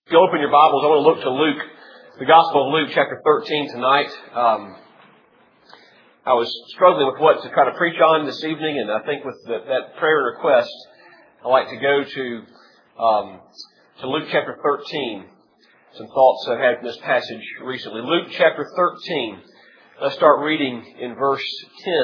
If you open your Bibles, I want to look to Luke, the Gospel of Luke, chapter 13 tonight. I was struggling with what to try to preach on this evening, and I think with that prayer request, I'd like to go to Luke chapter 13. Some thoughts I've had from this passage recently. Luke chapter 13. Let's start reading in verse 10.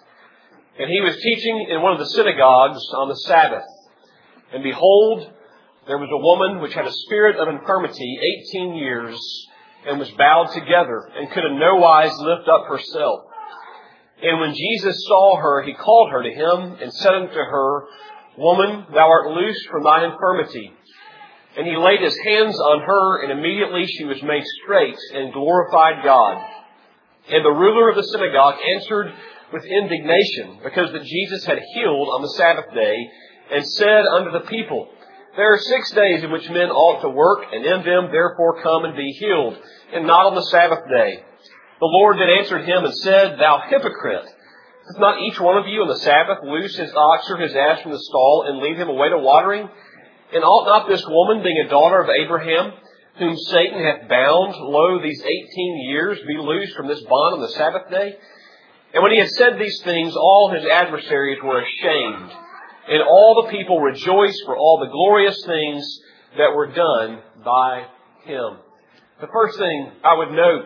And he was teaching in one of the synagogues on the Sabbath. And behold, there was a woman which had a spirit of infirmity 18 years, and was bowed together, and could in no wise lift up herself. And when Jesus saw her, he called her to him, and said unto her, Woman, thou art loosed from thine infirmity. And he laid his hands on her, and immediately she was made straight, and glorified God. And the ruler of the synagogue answered with indignation, because that Jesus had healed on the Sabbath day, and said unto the people, There are 6 days in which men ought to work, and in them therefore come and be healed, and not on the Sabbath day. The Lord then answered him and said, Thou hypocrite, doth not each one of you on the Sabbath loose his ox or his ass from the stall, and lead him away to watering? And ought not this woman, being a daughter of Abraham, whom Satan hath bound, lo, these 18 years, be loosed from this bond on the Sabbath day? And when he had said these things, all his adversaries were ashamed. And all the people rejoiced for all the glorious things that were done by him. The first thing I would note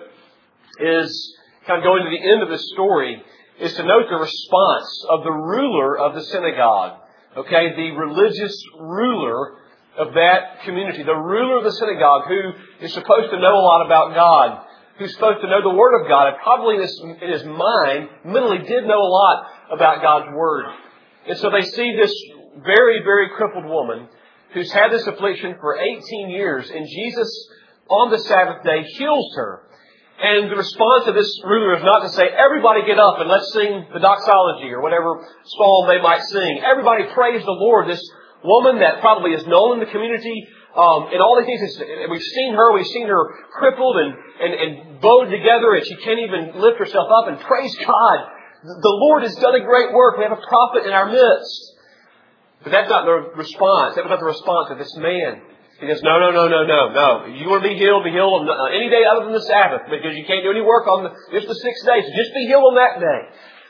is, kind of going to the end of this story, is to note the response of the ruler of the synagogue. Okay, the religious ruler of that community. The ruler of the synagogue who is supposed to know a lot about God. Who's supposed to know the Word of God. And probably in his mind, mentally did know a lot about God's Word. And so they see this very, very crippled woman who's had this affliction for 18 years. And Jesus, on the Sabbath day, heals her. And the response of this ruler is not to say, everybody get up and let's sing the doxology or whatever psalm they might sing. Everybody praise the Lord. This woman that probably is known in the community, and all these things, we've seen her crippled and bowed together, and she can't even lift herself up, and praise God. The Lord has done a great work. We have a prophet in our midst. But that's not the response. That was not the response of this man. He goes, no. You want to be healed on any day other than the Sabbath, because you can't do any work on just the 6 days. Just be healed on that day.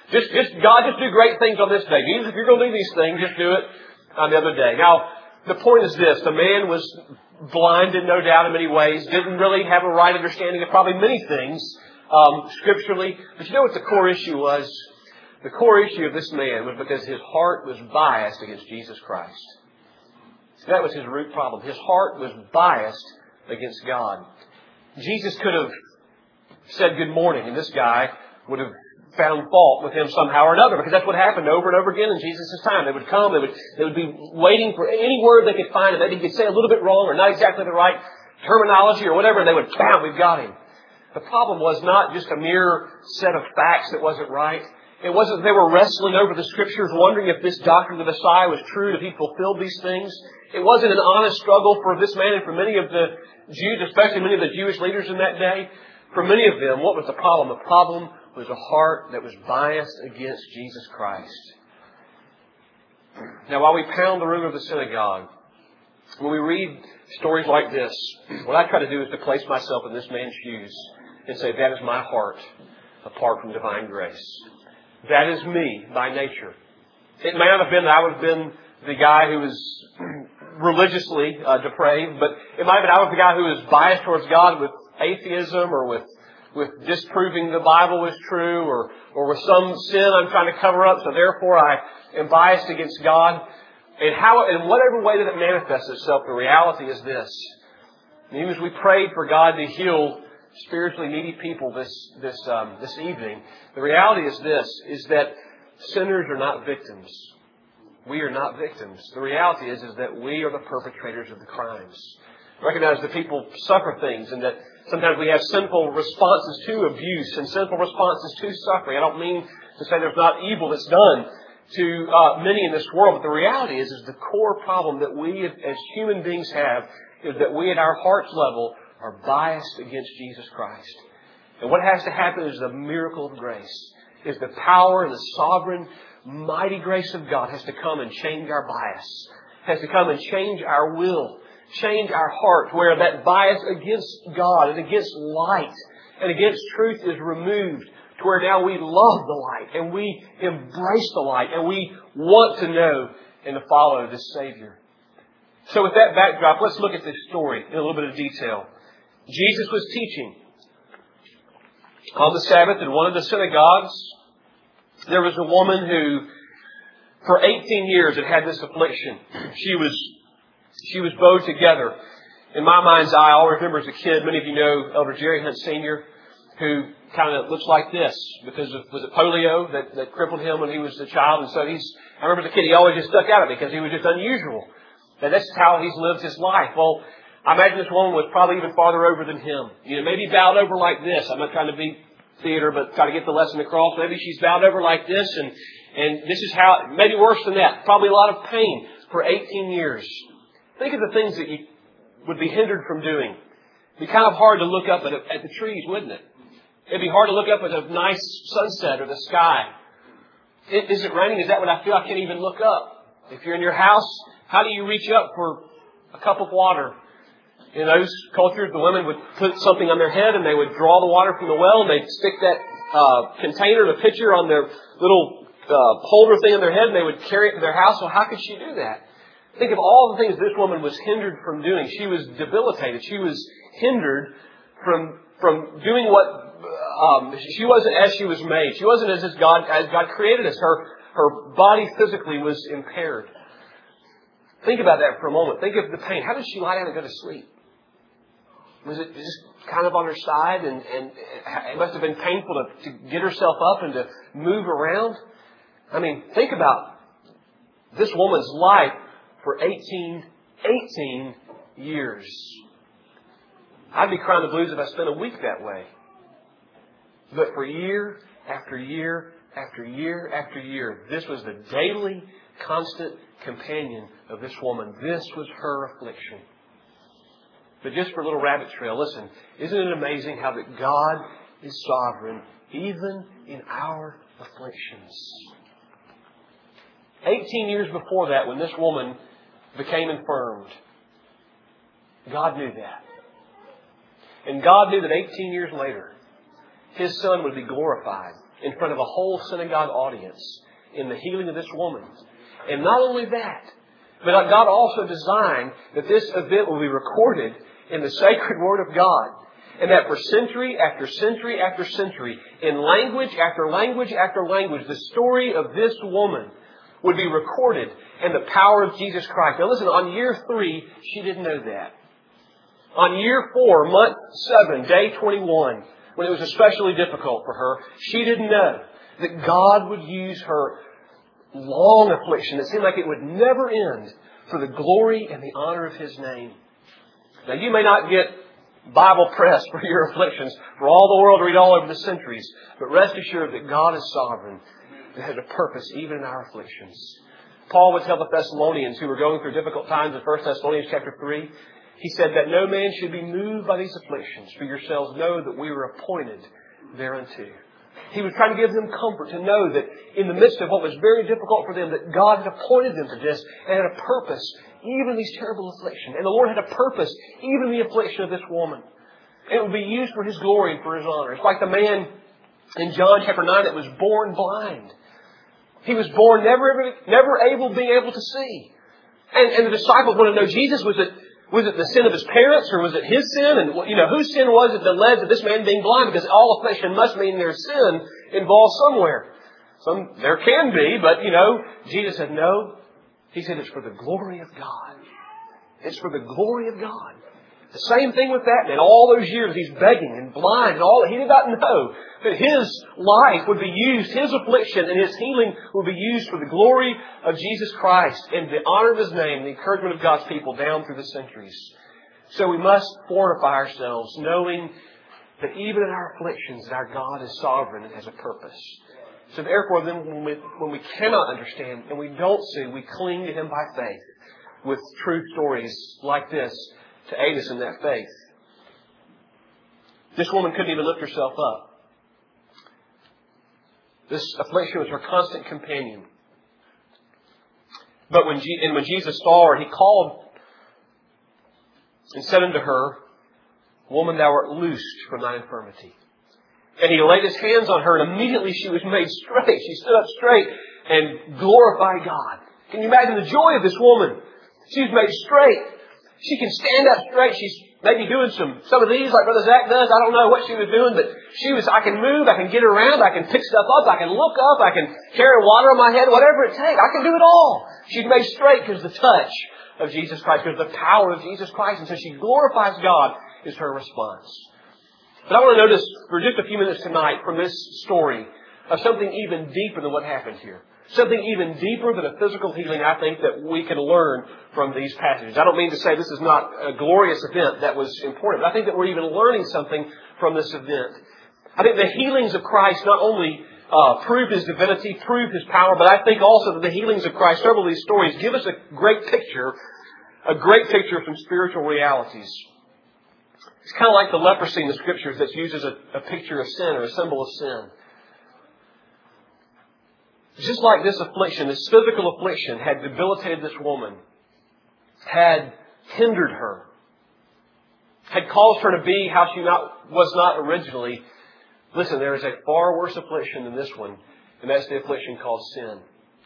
God just do great things on this day. Jesus, if you're going to do these things, just do it on the other day. Now, the point is this. The man was blinded, no doubt, in many ways. Didn't really have a right understanding of probably many things scripturally. But you know what the core issue was? The core issue of this man was because his heart was biased against Jesus Christ. That was his root problem. His heart was biased against God. Jesus could have said good morning, and this guy would have found fault with him somehow or another, because that's what happened over and over again in Jesus' time. They would come, they would be waiting for any word they could find, and maybe he could say a little bit wrong or not exactly the right terminology or whatever, and they would, bam, we've got him. The problem was not just a mere set of facts that wasn't right. It wasn't they were wrestling over the Scriptures, wondering if this doctrine of the Messiah was true, if he fulfilled these things. It wasn't an honest struggle for this man and for many of the Jews, especially many of the Jewish leaders in that day. For many of them, what was the problem? The problem was a heart that was biased against Jesus Christ. Now, while we pound the room of the synagogue, when we read stories like this, what I try to do is to place myself in this man's shoes and say, that is my heart apart from divine grace. That is me by nature. It may not have been that I would have been the guy who was religiously depraved, but it might have been I was the guy who was biased towards God with atheism or with disproving the Bible was true or with some sin I'm trying to cover up, so therefore I am biased against God. And in whatever way that it manifests itself, the reality is this. And even as we prayed for God to heal spiritually needy people this evening, the reality is this, is that sinners are not victims. We are not victims. The reality is that we are the perpetrators of the crimes. Recognize that people suffer things and that sometimes we have sinful responses to abuse and sinful responses to suffering. I don't mean to say there's not evil that's done to many in this world, but the reality is the core problem that we as human beings have is that we at our heart's level are biased against Jesus Christ. And what has to happen is the miracle of grace, is the power and the sovereign, mighty grace of God has to come and change our bias, has to come and change our will, change our heart where that bias against God and against light and against truth is removed, to where now we love the light and we embrace the light and we want to know and to follow this Savior. So with that backdrop, let's look at this story in a little bit of detail. Jesus was teaching on the Sabbath in one of the synagogues. There was a woman who, for 18 years, had this affliction. She was bowed together. In my mind's eye, I always remember as a kid, many of you know Elder Jerry Hunt Sr., who kind of looks like this because of, was it polio that crippled him when he was a child? And so I remember as a kid, he always just stuck out because he was just unusual. And that's how he's lived his life. Well, I imagine this woman was probably even farther over than him. Maybe bowed over like this. I'm not trying to be theater, but try to get the lesson across. Maybe she's bowed over like this, and this is how, maybe worse than that. Probably a lot of pain for 18 years. Think of the things that you would be hindered from doing. It'd be kind of hard to look up at the trees, wouldn't it? It'd be hard to look up at a nice sunset or the sky. Is it raining? Is that what I feel? I can't even look up. If you're in your house, how do you reach up for a cup of water? In those cultures, the women would put something on their head and they would draw the water from the well and they'd stick that container, the pitcher on their little holder thing on their head and they would carry it to their house. Well, how could she do that? Think of all the things this woman was hindered from doing. She was debilitated. She was hindered from doing what she wasn't as she was made. She wasn't as God created us. Her body physically was impaired. Think about that for a moment. Think of the pain. How did she lie down and go to sleep? Was it just kind of on her side and it must have been painful to get herself up and to move around? I mean, think about this woman's life for 18 years. I'd be crying the blues if I spent a week that way. But for year after year after year after year, this was the daily, constant companion of this woman. This was her affliction. But just for a little rabbit trail, listen, isn't it amazing how that God is sovereign even in our afflictions? 18 years before that, when this woman became infirmed, God knew that. And God knew that 18 years later, His Son would be glorified in front of a whole synagogue audience in the healing of this woman. And not only that, but God also designed that this event will be recorded in the sacred Word of God. And that for century after century after century, in language after language after language, the story of this woman would be recorded in the power of Jesus Christ. Now listen, on year 3, she didn't know that. On year 4, month 7, day 21, when it was especially difficult for her, she didn't know that God would use her long affliction that seemed like it would never end for the glory and the honor of His name. Now, you may not get Bible press for your afflictions for all the world to read all over the centuries, but rest assured that God is sovereign and has a purpose even in our afflictions. Paul would tell the Thessalonians who were going through difficult times in 1 Thessalonians chapter 3, he said that no man should be moved by these afflictions, for yourselves know that we were appointed thereunto. He was trying to give them comfort to know that in the midst of what was very difficult for them, that God had appointed them to this and had a purpose, even in these terrible afflictions. And the Lord had a purpose, even in the affliction of this woman. It would be used for His glory and for His honor. It's like the man in John chapter 9 that was born blind. He was born never being able to see. And the disciples want to know, Jesus, was it the sin of His parents or was it His sin? And whose sin was it that led to this man being blind? Because all affliction must mean there's sin involved somewhere. There can be, but Jesus said no. He said it's for the glory of God. It's for the glory of God. The same thing with that. And all those years he's begging and blind and all. He did not know that his life would be used, his affliction and his healing would be used for the glory of Jesus Christ and the honor of His name and the encouragement of God's people down through the centuries. So we must fortify ourselves knowing that even in our afflictions, our God is sovereign and has a purpose. So therefore, then when we cannot understand and we don't see, we cling to Him by faith with true stories like this to aid us in that faith. This woman couldn't even lift herself up. This affliction was her constant companion. But when Jesus saw her, He called and said unto her, Woman, thou art loosed from thine infirmity. And He laid His hands on her, and immediately she was made straight. She stood up straight and glorified God. Can you imagine the joy of this woman? She was made straight. She can stand up straight. She's maybe doing some of these like Brother Zach does. I don't know what she was doing, but I can move, I can get around, I can pick stuff up, I can look up, I can carry water on my head, whatever it takes. I can do it all. She's made straight because of the touch of Jesus Christ, because of the power of Jesus Christ. And so she glorifies God is her response. But I want to notice for just a few minutes tonight from this story of something even deeper than what happened here. Something even deeper than a physical healing, I think, that we can learn from these passages. I don't mean to say this is not a glorious event that was important, but I think that we're even learning something from this event. I think the healings of Christ not only prove His divinity, prove His power, but I think also that the healings of Christ, several of these stories, give us a great picture of some spiritual realities. It's kind of like the leprosy in the Scriptures that's used as a picture of sin or a symbol of sin. Just like this affliction, this physical affliction had debilitated this woman, had hindered her, had caused her to be how she was not originally. Listen, there is a far worse affliction than this one, and that's the affliction called sin.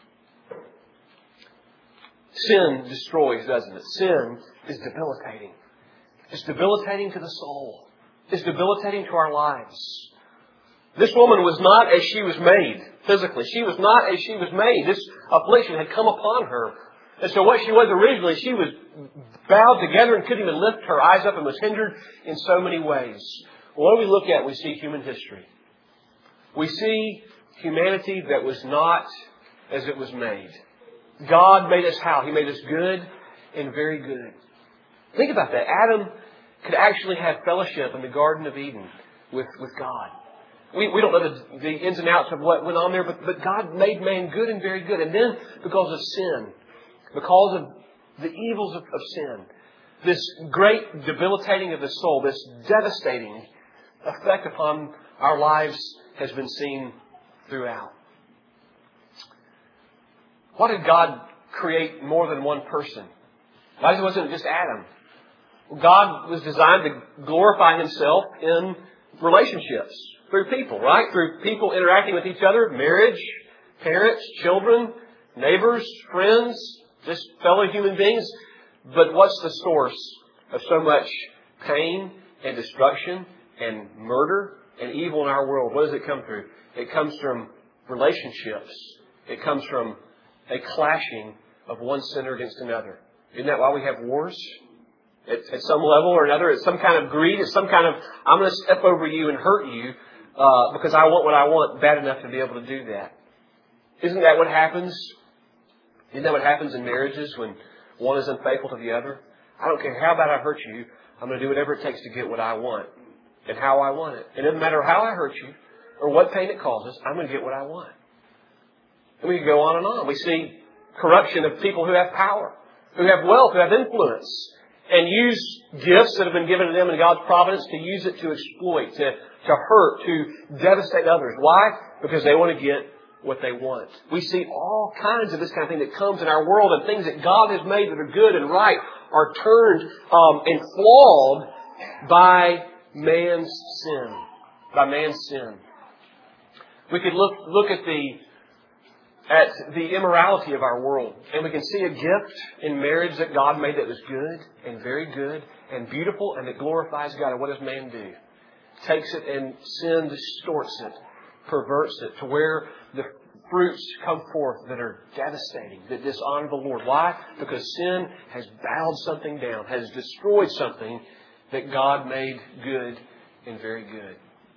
Sin destroys, doesn't it? Sin is debilitating. It's debilitating to the soul. It's debilitating to our lives. This woman was not as she was made physically. She was not as she was made. This affliction had come upon her. And so what she was originally, she was bowed together and couldn't even lift her eyes up and was hindered in so many ways. Well, what do we look at? We see human history. We see humanity that was not as it was made. God made us how? He made us good and very good. Think about that. Adam could actually have fellowship in the Garden of Eden with God. We don't know the ins and outs of what went on there, but God made man good and very good. And then because of sin, because of the evils of sin, this great debilitating of the soul, this devastating effect upon our lives has been seen throughout. Why did God create more than one person? Why wasn't it just Adam? God was designed to glorify Himself in relationships. Through people, right? Through people interacting with each other, marriage, parents, children, neighbors, friends, just fellow human beings. But what's the source of so much pain and destruction and murder and evil in our world? What does it come through? It comes from relationships. It comes from a clashing of one sinner against another. Isn't that why we have wars? At some level or another, it's some kind of greed. It's some kind of, I'm going to step over you and hurt you because I want what I want bad enough to be able to do that. Isn't that what happens? Isn't that what happens in marriages when one is unfaithful to the other? I don't care how bad I hurt you. I'm going to do whatever it takes to get what I want and how I want it. It doesn't matter how I hurt you or what pain it causes. I'm going to get what I want. And we can go on and on. We see corruption of people who have power, who have wealth, who have influence, and use gifts that have been given to them in God's providence to use it to exploit, to hurt, to devastate others. Why? Because they want to get what they want. We see all kinds of this kind of thing that comes in our world, and things that God has made that are good and right are turned and flawed by man's sin. By man's sin. We could look at the immorality of our world. And we can see a gift in marriage that God made that was good and very good and beautiful and that glorifies God. And what does man do? Takes it and sin distorts it, perverts it to where the fruits come forth that are devastating, that dishonor the Lord. Why? Because sin has bowed something down, has destroyed something that God made good and very good.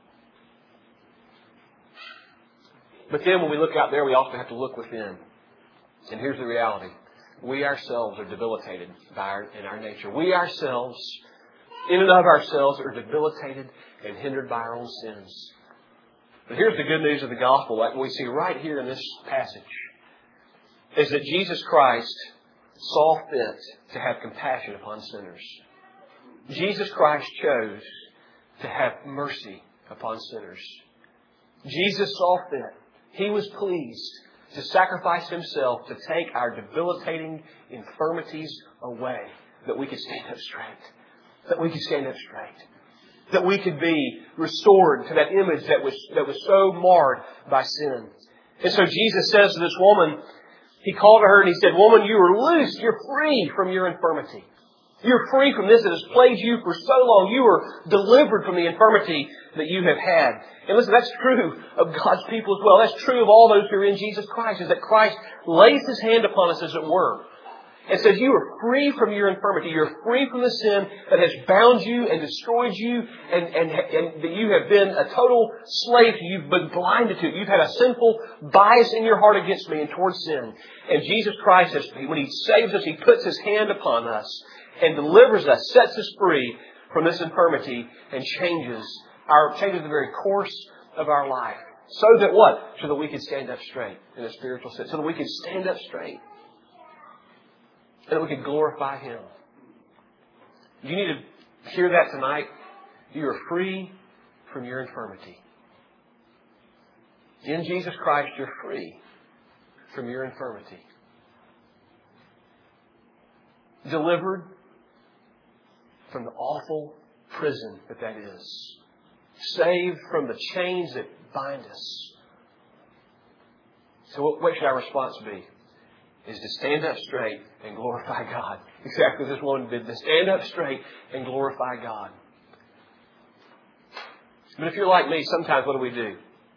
But then when we look out there, we also have to look within. And here's the reality. We ourselves are debilitated in our nature. We ourselves, in and of ourselves, are debilitated and hindered by our own sins. But here's the good news of the gospel, like we see right here in this passage, is that Jesus Christ saw fit to have compassion upon sinners. Jesus Christ chose to have mercy upon sinners. Jesus saw fit. He was pleased to sacrifice Himself to take our debilitating infirmities away, that we could stand up straight. that we could stand up straight. That we could be restored to that image that was so marred by sin. And so Jesus says to this woman, He called to her and He said, "Woman, you are loosed. You're free from your infirmity. You're free from this that has plagued you for so long. You are delivered from the infirmity that you have had." And listen, that's true of God's people as well. That's true of all those who are in Jesus Christ, is that Christ lays His hand upon us, as it were, and says, you are free from your infirmity. You're free from the sin that has bound you and destroyed you, and that you have been a total slave to. You've been blinded to it. You've had a sinful bias in your heart against me and towards sin. And Jesus Christ, when He saves us, He puts His hand upon us and delivers us, sets us free from this infirmity, and changes the very course of our life. So that what? So that we can stand up straight in a spiritual sense. So that we can stand up straight. And that we can glorify Him. You need to hear that tonight. You are free from your infirmity. In Jesus Christ, you're free from your infirmity. Delivered from the awful prison that is. Saved from the chains that bind us. So what should our response be? Is to stand up straight and glorify God. Exactly as this woman did. To stand up straight and glorify God. But if you're like me, sometimes what do?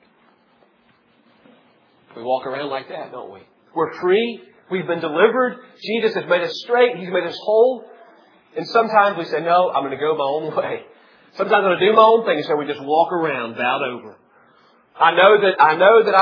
We walk around like that, don't we? We're free. We've been delivered. Jesus has made us straight. He's made us whole. And sometimes we say, no, I'm going to go my own way. Sometimes I'm going to do my own thing. And so we just walk around bowed over. I know that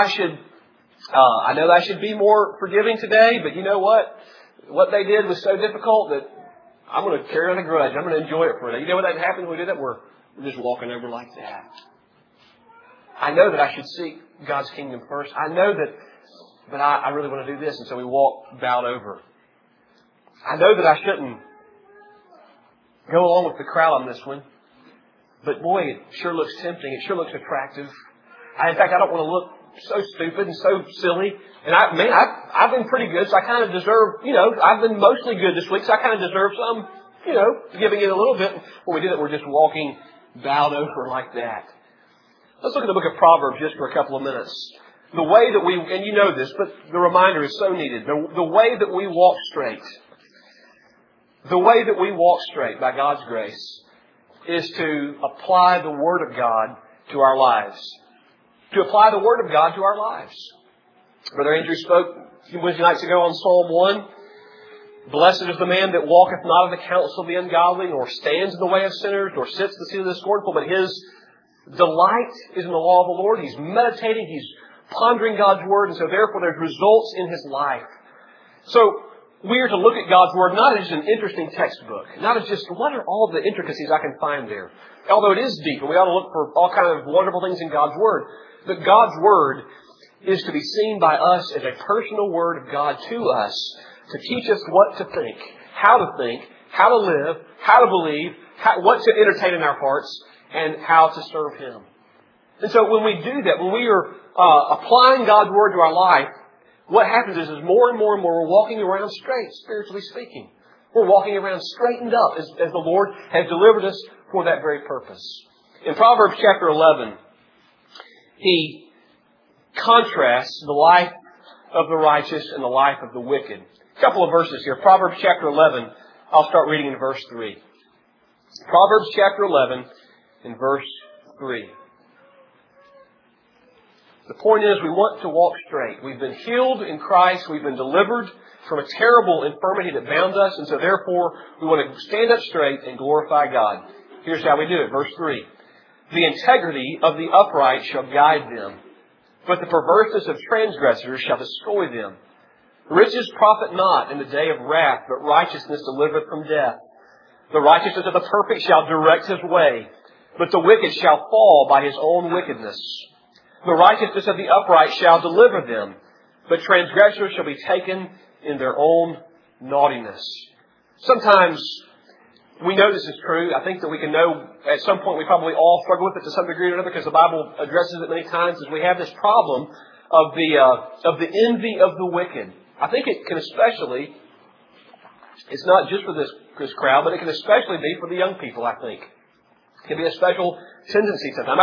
I should be more forgiving today, but you know what? What they did was so difficult that I'm going to carry on a grudge. I'm going to enjoy it for a day. You know what that happens when we do that? We're just walking over like that. I know that I should seek God's kingdom first. I know that, but I really want to do this, and so we walk bowed over. I know that I shouldn't go along with the crowd on this one, but boy, it sure looks tempting. It sure looks attractive. In fact, I don't want to look so stupid and so silly. And I've been pretty good, so I kind of deserve, I've been mostly good this week, so I kind of deserve some, giving it a little bit. When we do that, we're just walking bowed over like that. Let's look at the book of Proverbs just for a couple of minutes. The way that and you know this, but the reminder is so needed. The way that we walk straight, by God's grace, is to apply the Word of God to our lives. To apply the Word of God to our lives. Brother Andrew spoke a few Wednesday nights ago on Psalm 1. Blessed is the man that walketh not in the counsel of the ungodly, nor stands in the way of sinners, nor sits in the seat of the scornful, but his delight is in the law of the Lord. He's meditating, he's pondering God's Word, and so therefore there's results in his life. So we are to look at God's Word not as an interesting textbook, not as just what are all the intricacies I can find there. Although it is deep, and we ought to look for all kinds of wonderful things in God's Word. But God's Word is to be seen by us as a personal Word of God to us to teach us what to think, how to live, how to believe, what to entertain in our hearts, and how to serve Him. And so when we do that, when we are applying God's Word to our life, what happens is more and more we're walking around straight, spiritually speaking. We're walking around straightened up as the Lord has delivered us for that very purpose. In Proverbs chapter 11, he contrasts the life of the righteous and the life of the wicked. A couple of verses here. Proverbs chapter 11. I'll start reading in verse 3. Proverbs chapter 11 in verse 3. The point is we want to walk straight. We've been healed in Christ. We've been delivered from a terrible infirmity that bound us. And so therefore we want to stand up straight and glorify God. Here's how we do it. Verse 3. The integrity of the upright shall guide them, but the perverseness of transgressors shall destroy them. Riches profit not in the day of wrath, but righteousness delivereth from death. The righteousness of the perfect shall direct his way, but the wicked shall fall by his own wickedness. The righteousness of the upright shall deliver them, but transgressors shall be taken in their own naughtiness. Sometimes we know this is true. I think that we can know at some point we probably all struggle with it to some degree or another because the Bible addresses it many times as we have this problem of the envy of the wicked. I think it can especially It's not just for this crowd, but it can especially be for the young people, I think. It can be a special tendency sometimes.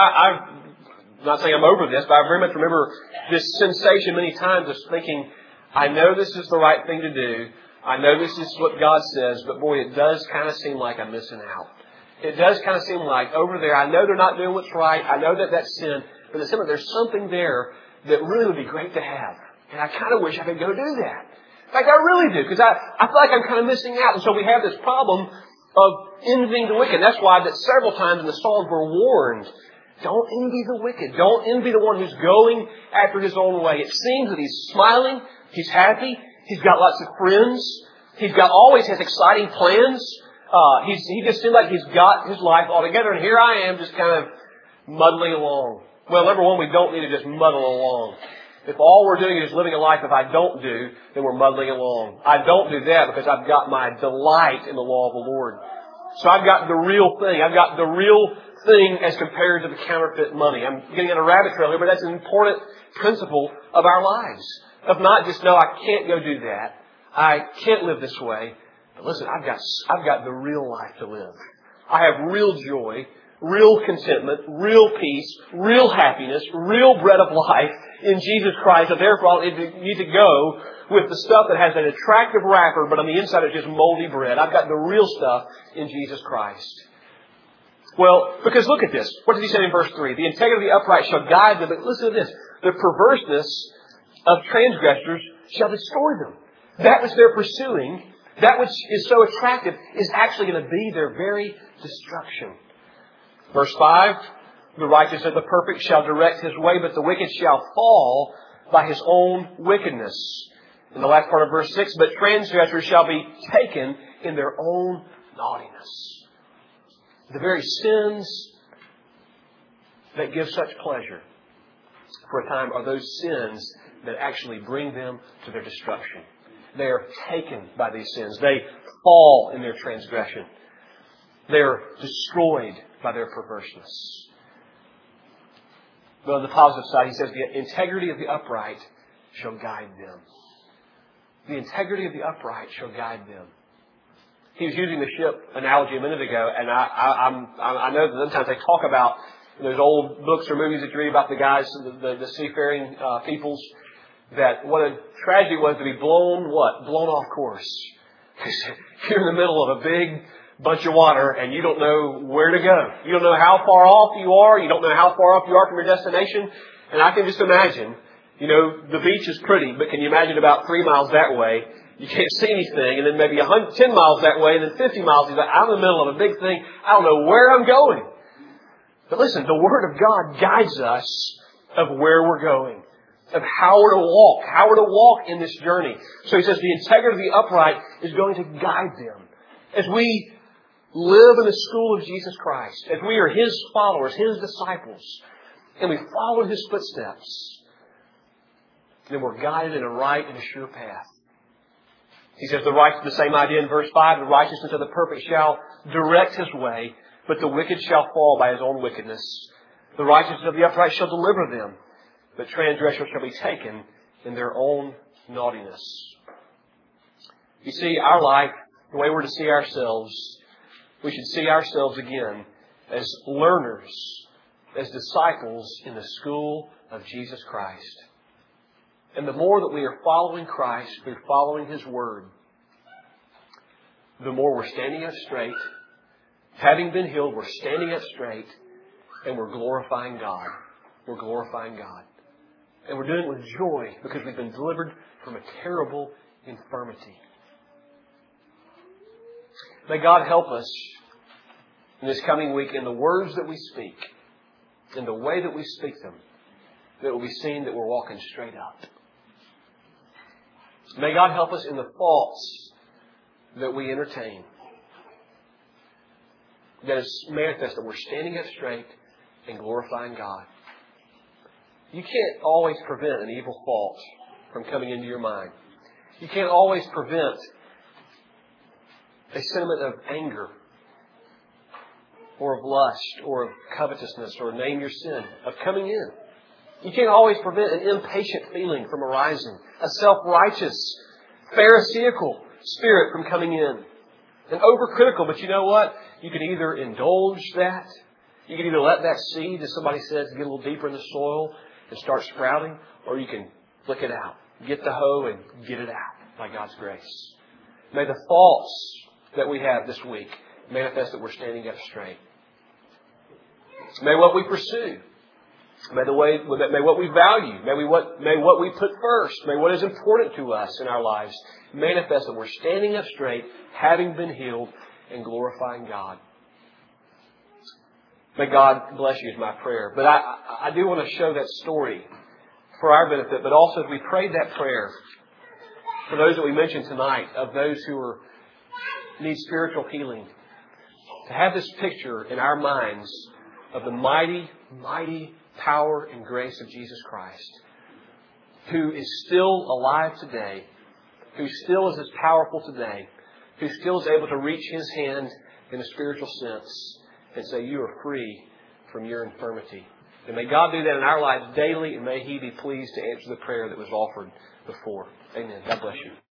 I'm not saying I'm over this, but I very much remember this sensation many times of thinking, I know this is the right thing to do. I know this is what God says, but boy, it does kind of seem like I'm missing out. It does kind of seem like over there, I know they're not doing what's right. I know that that's sin, but it seems like there's something there that really would be great to have. And I kind of wish I could go do that. In fact, I really do, because I feel like I'm kind of missing out. And so we have this problem of envying the wicked. That's why that several times in the Psalms we're warned, don't envy the wicked. Don't envy the one who's going after his own way. It seems that he's smiling, he's happy, he's got lots of friends, always has exciting plans. He just seems like he's got his life all together. And here I am just kind of muddling along. Well, number one, we don't need to just muddle along. If all we're doing is living a life if I don't do, then we're muddling along. I don't do that because I've got my delight in the law of the Lord. So I've got the real thing. I've got the real thing as compared to the counterfeit money. I'm getting on a rabbit trail here, but that's an important principle of our lives. Of not just, no, I can't go do that. I can't live this way. But listen, I've got the real life to live. I have real joy, real contentment, real peace, real happiness, real bread of life in Jesus Christ. And therefore, I need to go with the stuff that has an attractive wrapper, but on the inside it's just moldy bread. I've got the real stuff in Jesus Christ. Well, because look at this. What does he say in verse 3? The integrity of the upright shall guide them. But listen to this. The perverseness of transgressors shall destroy them. That which they're pursuing, that which is so attractive, is actually going to be their very destruction. Verse 5, the righteous of the perfect shall direct his way, but the wicked shall fall by his own wickedness. In the last part of verse 6, but transgressors shall be taken in their own naughtiness. The very sins that give such pleasure for a time are those sins that actually bring them to their destruction. They are taken by these sins. They fall in their transgression. They are destroyed by their perverseness. But on the positive side, he says, the integrity of the upright shall guide them. The integrity of the upright shall guide them. He was using the ship analogy a minute ago, and I know that sometimes they talk about, there's old books or movies that you read about the guys, the seafaring peoples, that what a tragedy was to be blown off course. You're in the middle of a big bunch of water and you don't know where to go. You don't know how far off you are. You don't know how far off you are from your destination. And I can just imagine, the beach is pretty, but can you imagine about 3 miles that way? You can't see anything. And then maybe 10 miles that way and then 50 miles. He's like, I'm in the middle of a big thing. I don't know where I'm going. But listen, the Word of God guides us of where we're going, of how we're to walk in this journey. So he says the integrity of the upright is going to guide them. As we live in the school of Jesus Christ, as we are His followers, His disciples, and we follow His footsteps, then we're guided in a right and a sure path. He says the same idea in verse 5, the righteousness of the perfect shall direct his way, but the wicked shall fall by his own wickedness. The righteousness of the upright shall deliver them, but transgressors shall be taken in their own naughtiness. You see, our life, the way we're to see ourselves, we should see ourselves again as learners, as disciples in the school of Jesus Christ. And the more that we are following Christ, we're following His Word, the more we're standing up straight. Having been healed, we're standing up straight and we're glorifying God. We're glorifying God. And we're doing it with joy because we've been delivered from a terrible infirmity. May God help us in this coming week in the words that we speak, in the way that we speak them, that it will be seen that we're walking straight up. May God help us in the thoughts that we entertain, that it's manifest that we're standing up straight and glorifying God. You can't always prevent an evil thought from coming into your mind. You can't always prevent a sentiment of anger or of lust or of covetousness or name your sin of coming in. You can't always prevent an impatient feeling from arising, a self-righteous, pharisaical spirit from coming in. And overcritical, but you know what? You can either indulge that, you can either let that seed, as somebody says, get a little deeper in the soil and start sprouting, or you can flick it out. Get the hoe and get it out by God's grace. May the thoughts that we have this week manifest that we're standing up straight. May what we pursue, may what we value, may what we put first, may what is important to us in our lives manifest that we're standing up straight, having been healed, and glorifying God. May God bless you is my prayer. But I do want to show that story for our benefit, but also as we prayed that prayer for those that we mentioned tonight, of those who need spiritual healing, to have this picture in our minds of the mighty, mighty power and grace of Jesus Christ, who is still alive today, who still is as powerful today, who still is able to reach His hand in a spiritual sense and say, you are free from your infirmity. And may God do that in our lives daily, and may He be pleased to answer the prayer that was offered before. Amen. God bless you.